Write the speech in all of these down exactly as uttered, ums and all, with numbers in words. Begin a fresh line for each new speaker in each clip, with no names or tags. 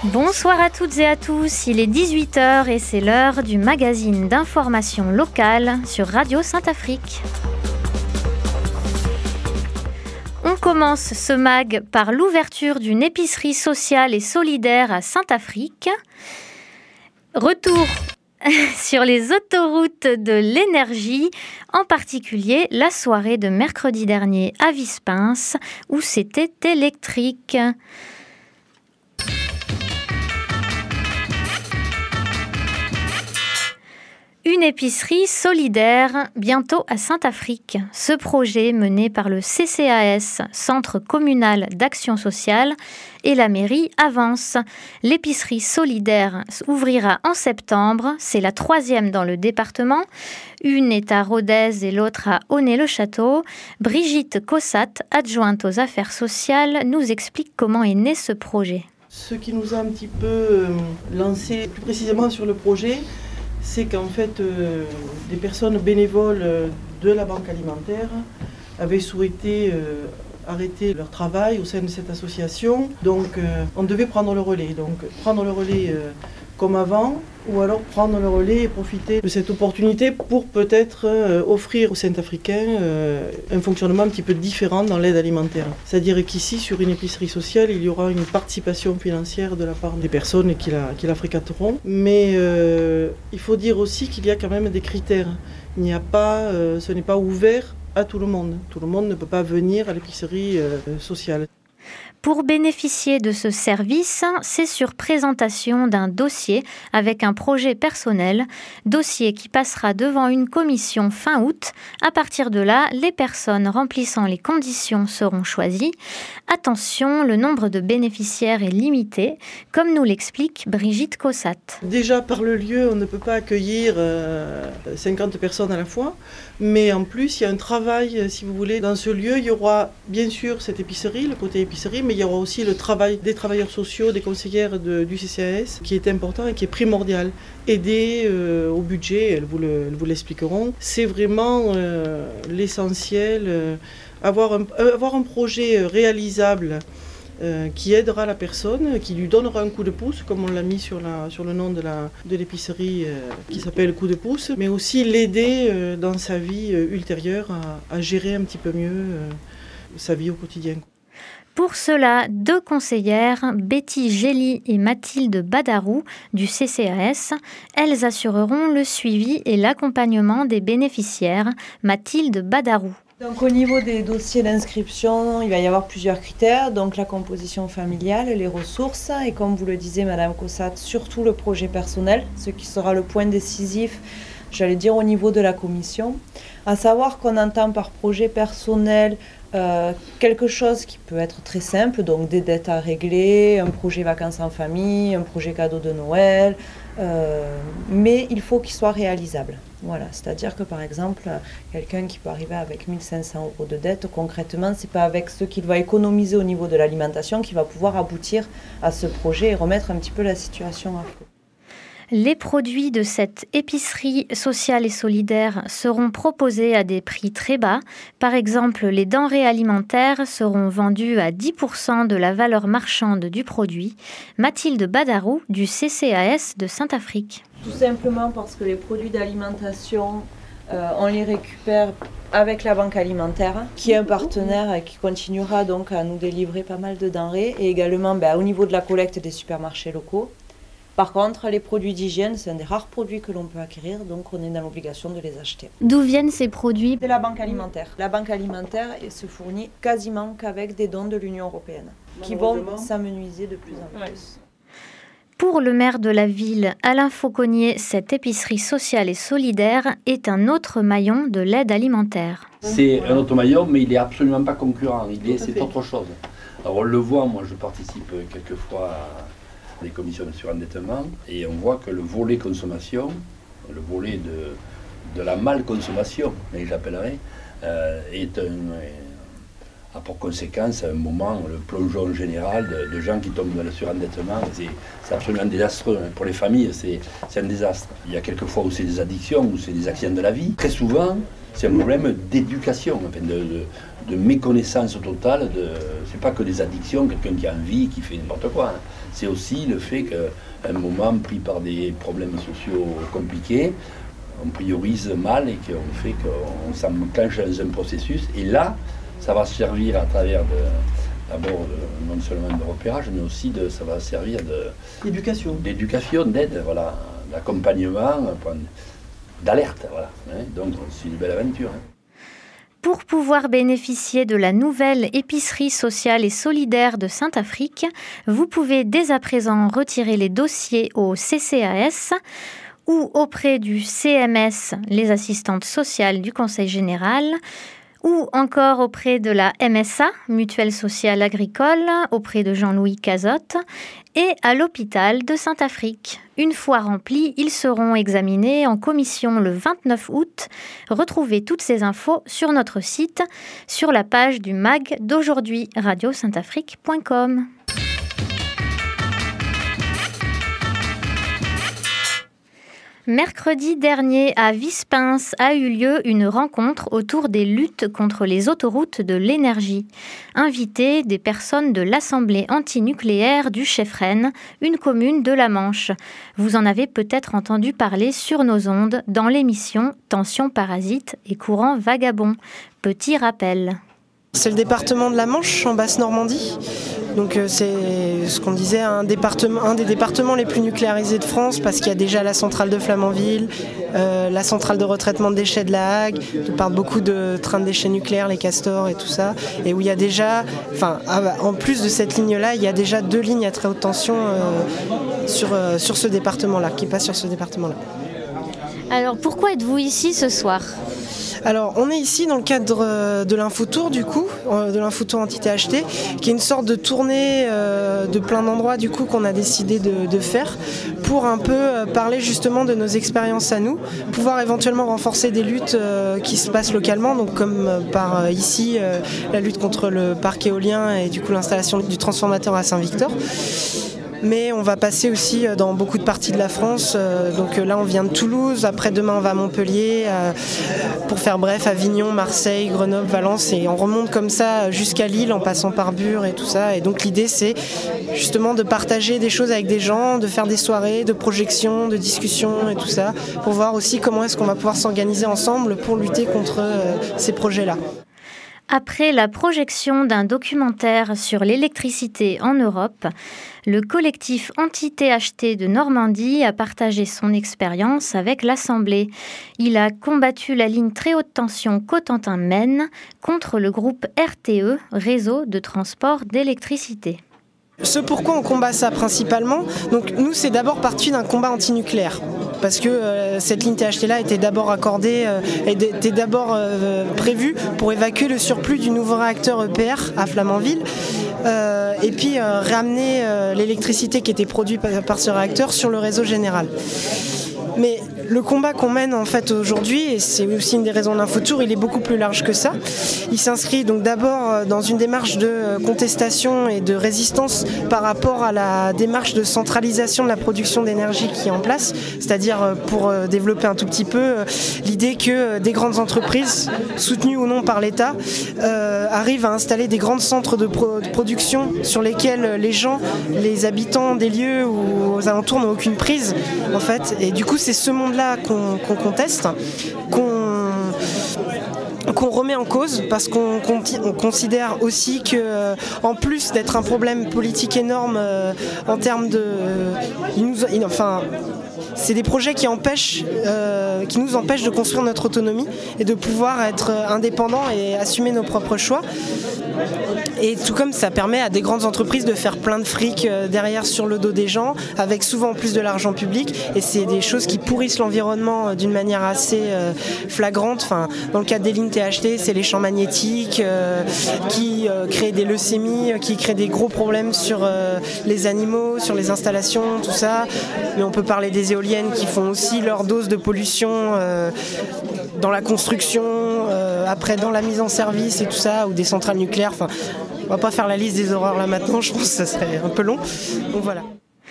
Bonsoir à toutes et à tous, il est dix-huit heures et c'est l'heure du magazine d'information locale sur Radio Saint-Afrique. On commence ce mag par l'ouverture d'une épicerie sociale et solidaire à Saint-Afrique. Retour sur les autoroutes de l'énergie, en particulier la soirée de mercredi dernier à Vispins où c'était électrique. Une épicerie solidaire bientôt à Saint-Afrique. Ce projet mené par le C C A S, Centre communal d'action sociale, et la mairie avance. L'épicerie solidaire ouvrira en septembre. C'est la troisième dans le département. Une est à Rodez et l'autre à Aunay-le-Château. Brigitte Cossat, adjointe aux affaires sociales, nous explique comment est né ce projet.
Ce qui nous a un petit peu lancé plus précisément sur le projet, c'est qu'en fait, euh, des personnes bénévoles de la banque alimentaire avaient souhaité euh, arrêter leur travail au sein de cette association. Donc, euh, on devait prendre le relais. Donc, prendre le relais euh, comme avant, ou alors prendre le relais et profiter de cette opportunité pour peut-être euh, offrir aux Saint-Africains euh, un fonctionnement un petit peu différent dans l'aide alimentaire. C'est-à-dire qu'ici, sur une épicerie sociale, il y aura une participation financière de la part des personnes qui la, qui la fréquenteront. Mais euh, il faut dire aussi qu'il y a quand même des critères. Il n'y a pas, euh, ce n'est pas ouvert à tout le monde. Tout le monde ne peut pas venir à l'épicerie euh, sociale.
Pour bénéficier de ce service, c'est sur présentation d'un dossier avec un projet personnel, dossier qui passera devant une commission fin août. À partir de là, les personnes remplissant les conditions seront choisies. Attention, le nombre de bénéficiaires est limité, comme nous l'explique Brigitte Cossat.
Déjà, par le lieu, on ne peut pas accueillir euh, cinquante personnes à la fois, mais en plus, il y a un travail, si vous voulez, dans ce lieu. Il y aura bien sûr cette épicerie, le côté épicerie, mais il y aura aussi le travail des travailleurs sociaux, des conseillères de, du C C A S, qui est important et qui est primordial. Aider euh, au budget, elles vous, le, elles vous l'expliqueront, c'est vraiment euh, l'essentiel. Euh, avoir, un, avoir un projet réalisable euh, qui aidera la personne, qui lui donnera un coup de pouce, comme on l'a mis sur, la, sur le nom de, la, de l'épicerie euh, qui s'appelle Coup de pouce, mais aussi l'aider euh, dans sa vie euh, ultérieure à, à gérer un petit peu mieux euh, sa vie au quotidien.
Pour cela, deux conseillères, Betty Gély et Mathilde Badarou du C C A S, elles assureront le suivi et l'accompagnement des bénéficiaires. Mathilde Badarou.
Donc au niveau des dossiers d'inscription, il va y avoir plusieurs critères, donc la composition familiale, les ressources et comme vous le disiez Madame Cossat, surtout le projet personnel, ce qui sera le point décisif, j'allais dire au niveau de la commission. À savoir qu'on entend par projet personnel euh, quelque chose qui peut être très simple, donc des dettes à régler, un projet vacances en famille, un projet cadeau de Noël, euh, mais il faut qu'il soit réalisable. Voilà, c'est-à-dire que par exemple, quelqu'un qui peut arriver avec mille cinq cents euros de dette, concrètement, c'est pas avec ce qu'il va économiser au niveau de l'alimentation qu'il va pouvoir aboutir à ce projet et remettre un petit peu la situation à flot.
Les produits de cette épicerie sociale et solidaire seront proposés à des prix très bas. Par exemple, les denrées alimentaires seront vendues à dix pour cent de la valeur marchande du produit. Mathilde Badarou du C C A S de Saint-Afrique.
Tout simplement parce que les produits d'alimentation, euh, on les récupère avec la banque alimentaire, qui est un partenaire et qui continuera donc à nous délivrer pas mal de denrées, et également ben, au niveau de la collecte des supermarchés locaux. Par contre, les produits d'hygiène, c'est un des rares produits que l'on peut acquérir, donc on est dans l'obligation de les acheter.
D'où viennent ces produits ?
C'est la banque alimentaire. La banque alimentaire se fournit quasiment qu'avec des dons de l'Union européenne, qui vont s'amenuiser de plus en plus. Ouais.
Pour le maire de la ville, Alain Fauconnier, cette épicerie sociale et solidaire est un autre maillon de l'aide alimentaire.
C'est un autre maillon, mais il n'est absolument pas concurrent, il est, c'est autre chose. Alors on le voit, moi je participe quelquefois à des commissions de surendettement, et on voit que le volet consommation, le volet de, de la mal-consommation, j'appellerais, euh, est un... a pour conséquence à un moment le plongeon général de, de gens qui tombent dans le surendettement. C'est, c'est absolument désastreux. Pour les familles, c'est, c'est un désastre. Il y a quelques fois où c'est des addictions, où c'est des accidents de la vie. Très souvent, c'est un problème d'éducation, enfin de, de, de méconnaissance totale. De, c'est pas que des addictions, quelqu'un qui a envie, qui fait n'importe quoi. Hein. C'est aussi le fait qu'à un moment, pris par des problèmes sociaux compliqués, on priorise mal et qu'on fait qu'on s'enclenche dans un processus. Et là, ça va servir à travers de, d'abord de, non seulement de repérage, mais aussi de, ça va servir de,
d'éducation,
d'éducation, d'aide, voilà, d'accompagnement, d'alerte. Voilà, hein. Donc c'est une belle aventure. Hein.
Pour pouvoir bénéficier de la nouvelle épicerie sociale et solidaire de Saint-Affrique, vous pouvez dès à présent retirer les dossiers au C C A S ou auprès du C M S, les assistantes sociales du Conseil général, ou encore auprès de la M S A, Mutuelle sociale agricole, auprès de Jean-Louis Cazotte, et à l'hôpital de Saint-Affrique. Une fois remplis, ils seront examinés en commission le vingt-neuf août. Retrouvez toutes ces infos sur notre site, sur la page du M A G d'aujourd'hui, radio saint afrique point com. Mercredi dernier, à Vispins, a eu lieu une rencontre autour des luttes contre les autoroutes de l'énergie. Invités des personnes de l'Assemblée antinucléaire du Cheffren, une commune de la Manche. Vous en avez peut-être entendu parler sur nos ondes dans l'émission Tension parasite et courant vagabond. Petit rappel.
C'est le département de la Manche, en Basse-Normandie. Donc euh, c'est ce qu'on disait, un, département, un des départements les plus nucléarisés de France, parce qu'il y a déjà la centrale de Flamanville, euh, la centrale de retraitement de déchets de la Hague, qui parle beaucoup de trains de déchets nucléaires, les castors et tout ça, et où il y a déjà, enfin, en plus de cette ligne-là, il y a déjà deux lignes à très haute tension euh, sur, euh, sur ce département-là, qui passent sur ce département-là.
Alors pourquoi êtes-vous ici ce soir ?
Alors, on est ici dans le cadre de l'Infotour, du coup, de l'Infotour anti-T H T, qui est une sorte de tournée de plein d'endroits, du coup, qu'on a décidé de, de faire pour un peu parler justement de nos expériences à nous, pouvoir éventuellement renforcer des luttes qui se passent localement, donc comme par ici, la lutte contre le parc éolien et du coup l'installation du transformateur à Saint-Victor. Mais on va passer aussi dans beaucoup de parties de la France. Donc là, on vient de Toulouse. Après, demain, on va à Montpellier. Pour faire bref, Avignon, Marseille, Grenoble, Valence. Et on remonte comme ça jusqu'à Lille en passant par Bure et tout ça. Et donc l'idée, c'est justement de partager des choses avec des gens, de faire des soirées, de projections, de discussions et tout ça, pour voir aussi comment est-ce qu'on va pouvoir s'organiser ensemble pour lutter contre ces projets-là.
Après la projection d'un documentaire sur l'électricité en Europe, le collectif anti-T H T de Normandie a partagé son expérience avec l'Assemblée. Il a combattu la ligne très haute tension Cotentin-Maine contre le groupe R T E, Réseau de transport d'électricité.
Ce pourquoi on combat ça principalement, donc nous c'est d'abord parti d'un combat antinucléaire. Parce que euh, cette ligne T H T là était d'abord accordée, euh, était d'abord euh, prévue pour évacuer le surplus du nouveau réacteur E P R à Flamanville euh, et puis euh, ramener euh, l'électricité qui était produite par, par ce réacteur sur le réseau général. Mais le combat qu'on mène en fait aujourd'hui, et c'est aussi une des raisons de l'Infotour, il est beaucoup plus large que ça. Il s'inscrit donc d'abord dans une démarche de contestation et de résistance par rapport à la démarche de centralisation de la production d'énergie qui est en place, c'est-à-dire pour développer un tout petit peu l'idée que des grandes entreprises, soutenues ou non par l'État, euh, arrivent à installer des grands centres de, pro- de production sur lesquels les gens, les habitants des lieux ou aux alentours n'ont aucune prise en fait. Et du coup, c'est ce monde-là qu'on, qu'on conteste, qu'on, qu'on remet en cause, parce qu'on, qu'on, on considère aussi que, euh, en plus d'être un problème politique énorme euh, en termes de, euh, il nous, il, enfin, c'est des projets qui empêchent, euh, qui nous empêchent de construire notre autonomie et de pouvoir être indépendants et assumer nos propres choix. Et tout comme ça permet à des grandes entreprises de faire plein de fric derrière sur le dos des gens, avec souvent en plus de l'argent public, et c'est des choses qui pourrissent l'environnement d'une manière assez euh, flagrante. Enfin, dans le cadre des lignes T H T, c'est les champs magnétiques euh, qui euh, créent des leucémies, qui créent des gros problèmes sur euh, les animaux, sur les installations, tout ça. Mais on peut parler des éoliennes qui font aussi leur dose de pollution euh, dans la construction, euh, après dans la mise en service et tout ça, ou des centrales nucléaires. Enfin, on va pas faire la liste des horreurs là maintenant, je pense que ça serait un peu long. Donc voilà.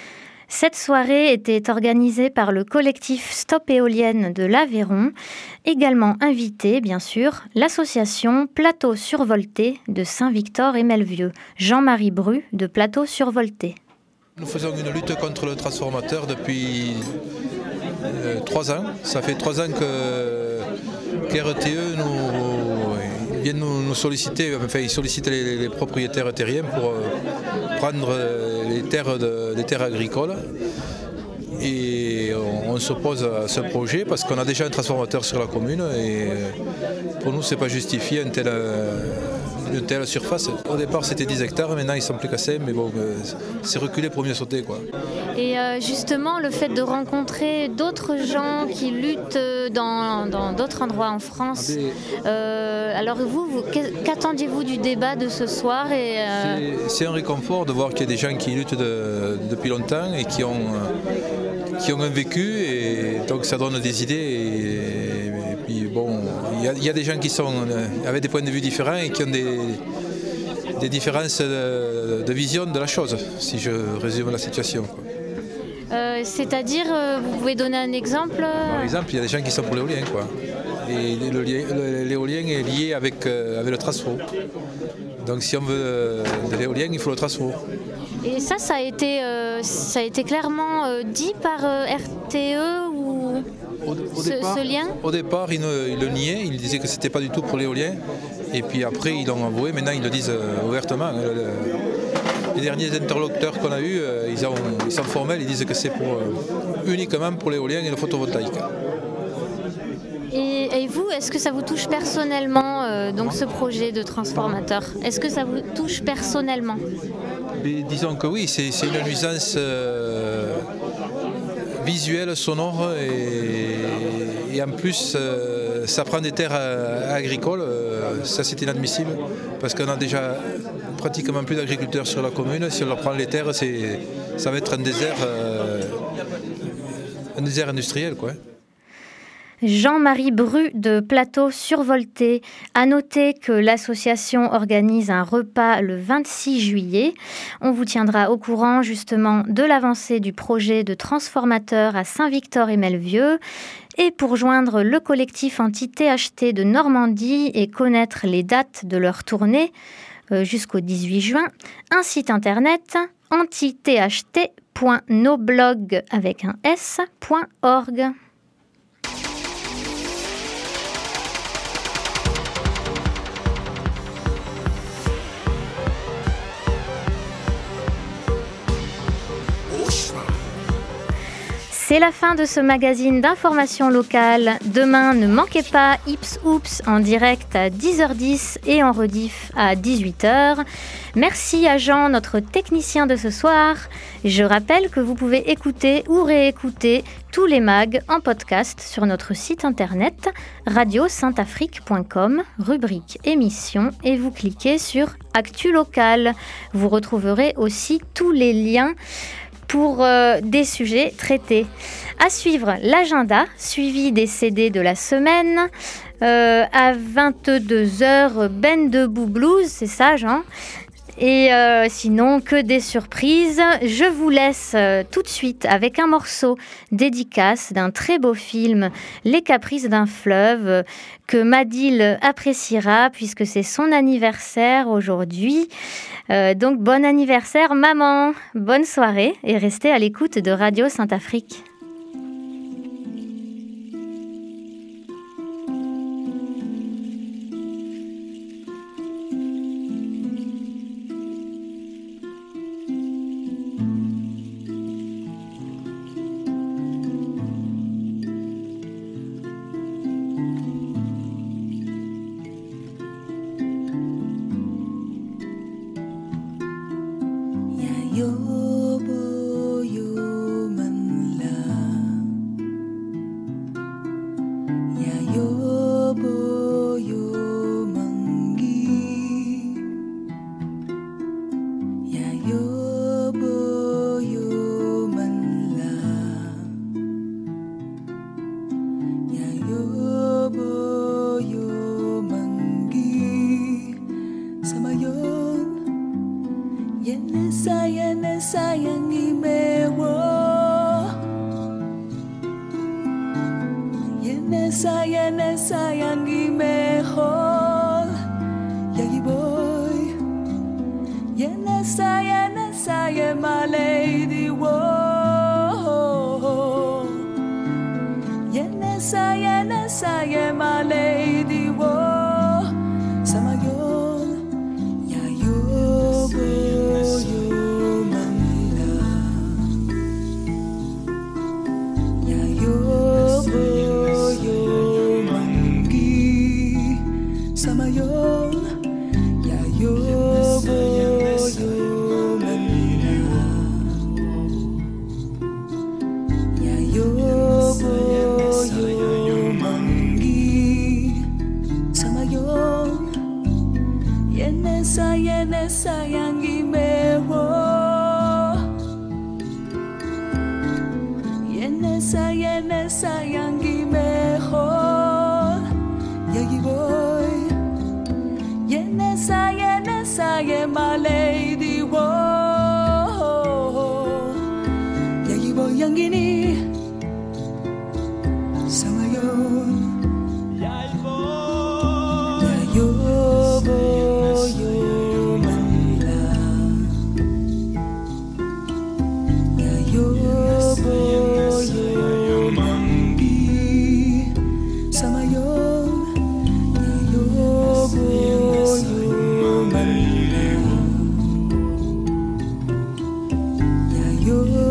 Cette soirée était organisée par le collectif Stop Éolienne de l'Aveyron. Également invité, bien sûr, l'association Plateau Survolté de Saint-Victor-et-Melvieux. Jean-Marie Bru de Plateau Survolté.
Nous faisons une lutte contre le transformateur depuis euh, trois ans. Ça fait trois ans que, que R T E nous, vient nous, nous solliciter, enfin ils sollicitent les, les propriétaires terriens pour euh, prendre les terres, de, les terres agricoles. Et on, on s'oppose à ce projet parce qu'on a déjà un transformateur sur la commune et pour nous c'est pas justifié un tel, une telle surface. Au départ c'était dix hectares, maintenant ils sont plus qu'à cinq, mais bon c'est reculé pour mieux sauter quoi.
Et euh, justement le fait de rencontrer d'autres gens qui luttent dans, dans d'autres endroits en France, ah ben, euh, alors vous, vous qu'attendiez-vous du débat de ce soir et, euh...
c'est, c'est un réconfort de voir qu'il y a des gens qui luttent de, depuis longtemps et qui ont qui ont un vécu et donc ça donne des idées et, et puis bon il y, y a des gens qui sont avec des points de vue différents et qui ont des, des différences de, de vision de la chose si je résume la situation.
Euh, c'est-à-dire euh, vous pouvez donner un exemple?
Par exemple il y a des gens qui sont pour l'éolien quoi et le, le, l'éolien est lié avec, euh, avec le transfo donc si on veut de l'éolien il faut le transfo.
Et ça, ça a été, euh, ça a été clairement euh, dit par euh, R T E ou
au, au
ce,
départ,
ce lien?
Au départ, ils, ne, ils le niaient, ils disaient que c'était pas du tout pour l'éolien. Et puis après, ils l'ont avoué, maintenant ils le disent euh, ouvertement. Le, le, les derniers interlocuteurs qu'on a eus, euh, ils, ont, ils sont formels, ils disent que c'est pour, euh, uniquement pour l'éolien et le photovoltaïque.
Et, et vous, est-ce que ça vous touche personnellement, euh, donc ce projet de transformateur? Est-ce que ça vous touche personnellement?
Mais disons que oui, c'est, c'est une nuisance euh, visuelle, sonore et, et en plus euh, ça prend des terres euh, agricoles, euh, ça c'est inadmissible parce qu'on a déjà pratiquement plus d'agriculteurs sur la commune, si on leur prend les terres c'est, ça va être un désert, euh, un désert industriel quoi.
Jean-Marie Bru de Plateau Survolté. À noter que l'association organise un repas le vingt-six juillet. On vous tiendra au courant justement de l'avancée du projet de transformateur à Saint-Victor-et-Melvieux. Et pour joindre le collectif anti-T H T de Normandie et connaître les dates de leur tournée euh, jusqu'au dix-huit juin, un site internet anti t h t point noblog avec un s point org. C'est la fin de ce magazine d'information locale. Demain, ne manquez pas Ips Oups en direct à dix heures dix et en rediff à dix-huit heures. Merci à Jean, notre technicien de ce soir. Je rappelle que vous pouvez écouter ou réécouter tous les mags en podcast sur notre site internet radio saint afrique point com, rubrique émissions, et vous cliquez sur Actu Local. Vous retrouverez aussi tous les liens pour euh, des sujets traités. À suivre l'agenda, suivi des C D de la semaine. Euh, à vingt-deux heures, Ben Debout Blues, c'est ça, Jean? Et euh, sinon, que des surprises. Je vous laisse euh, tout de suite avec un morceau dédicace d'un très beau film, Les Caprices d'un fleuve, euh, que Madil appréciera puisque c'est son anniversaire aujourd'hui. Euh, donc bon anniversaire maman, bonne soirée et restez à l'écoute de Radio Saint-Afrique.
Yo bo yo man la Yenesa yenesa yangi mejor Yagi boy Yenesa yenesa ye my lady wo Yenesa yenesa ye my lady wo Samayon ya yo bo yo manila Ya yo bo yo mangi Samayon ya yo bo yo manila Ya yo bo yo mangi Samayon Yenesa yenesa yangi meho Yenesa yenesa yangi meho Yagi boy Yenesa yenesa ye my lady wo Yagi boy yangi ni Samayon Ya yo bo yo manila Ya yo bo yo mangi Samayon Ya yo bo yo manila Ya yo